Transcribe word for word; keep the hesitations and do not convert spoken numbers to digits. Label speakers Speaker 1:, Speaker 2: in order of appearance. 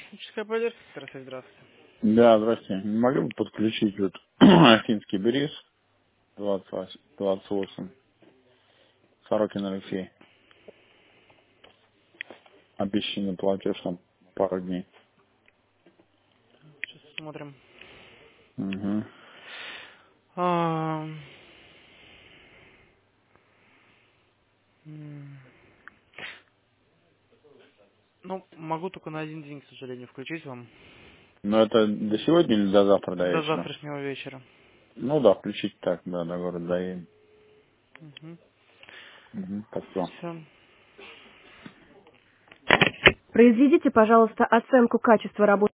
Speaker 1: Техническая поддержка, здравствуйте, здравствуйте.
Speaker 2: Да, здрасте. Не могли бы подключить вот Афинский бриз двадцать восемь, двадцать восемь, Сорокин Алексей. Обещанный платеж там пару дней.
Speaker 1: Сейчас смотрим.
Speaker 2: Угу.
Speaker 1: А, м, Ну, могу только на один день, к сожалению, включить вам.
Speaker 2: Но это до сегодня или до завтра, до
Speaker 1: До
Speaker 2: вечера?
Speaker 1: завтрашнего вечера.
Speaker 2: Ну да, включить так, да, до города доедем.
Speaker 1: Угу.
Speaker 2: Угу, спасибо.
Speaker 1: Все.
Speaker 3: Произведите, пожалуйста, оценку качества работы